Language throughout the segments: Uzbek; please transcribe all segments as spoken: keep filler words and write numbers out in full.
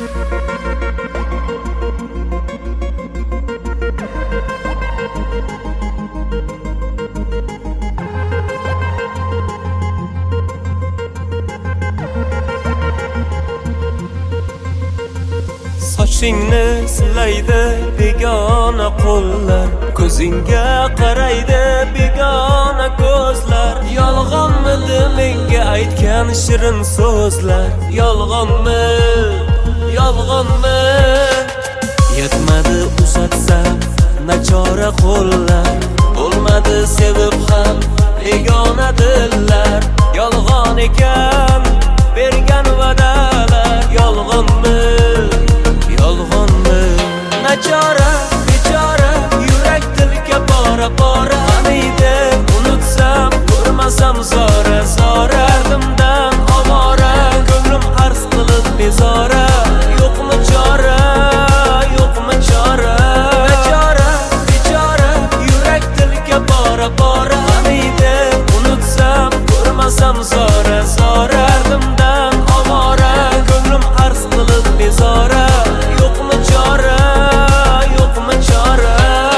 Sochingni silaydi begona qo'llar, ko'zingga qaraydi begona ko'zlar. Yolg'onmidi menga aytgan shirin so'zlar? Yolg'onmi, yolg'onmi? Yetmadi uzatsam nachora qo'llar, bo'lmadi sevib ham begona dillar. Yolg'on ekan bergan va'dalar, yolg'onmi, yolg'onmi? Nachora bechora yurak dilga bora bora g'amiydi. Unutsam ko'rmasam zora zora, ardimdan ovora ko'nglim arz qilib bezora. Yo'qmi chora, yo'qmi chora? Nachora bechora yurak dilga bora bora g'amiydi. Unutsam ko'rmasam zora zora, ardimdan ovora ko'nglim arz qilib bezora. Yo'qmi chora, yo'qmi chora?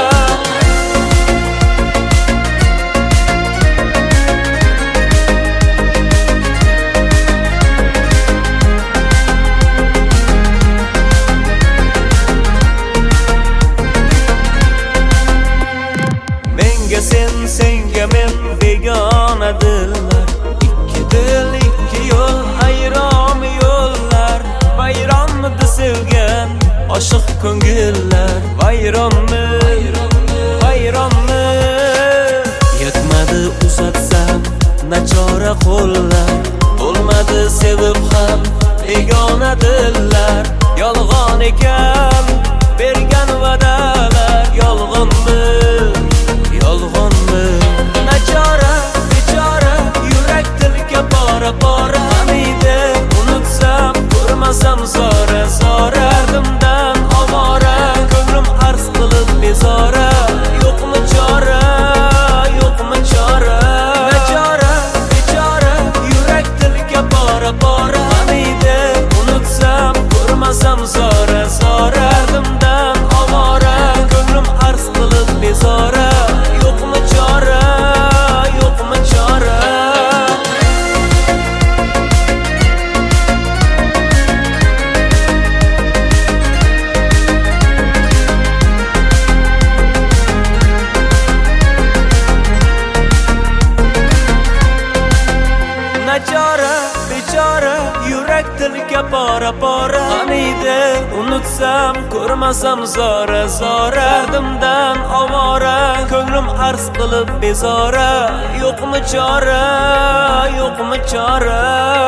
Menga sen, senga men begona dillar. Ikki dil, ikki yo'l, hayron yo'llar. Bayronmidi sevgan oshiq ko'ngillar? Vayronmi, vayronmi? Yetmadi uzatsam nachora qo'llar, bo'lmadi sevib ham begona dillar. Yolg'on ekan bergan va'dalar, yolg'onmi, yolg'onmi? Nachora bechora yurak dilga bora bora g'amiydi. Unutsam ko'rmasam zora zora, ardimdan ovora ko'nglim arz qilib bezora. Yo'qmi chora, yo'qmi chora? Nachora bechora yurak dilga bora bora g'amiydi. Unutsam ko'rmasam zora zora, ardimdan ovora ko'nglim arz qilib bezora. Yo'qmi chora, yo'qmi chora? Nachora bechora yurak dilga bora bora g'amiydi. Unutsam ko'rmasam zora zora, ardimdan ovora ko'nglim arz qilib bezora. Yo'qmi chora, yo'qmi chora?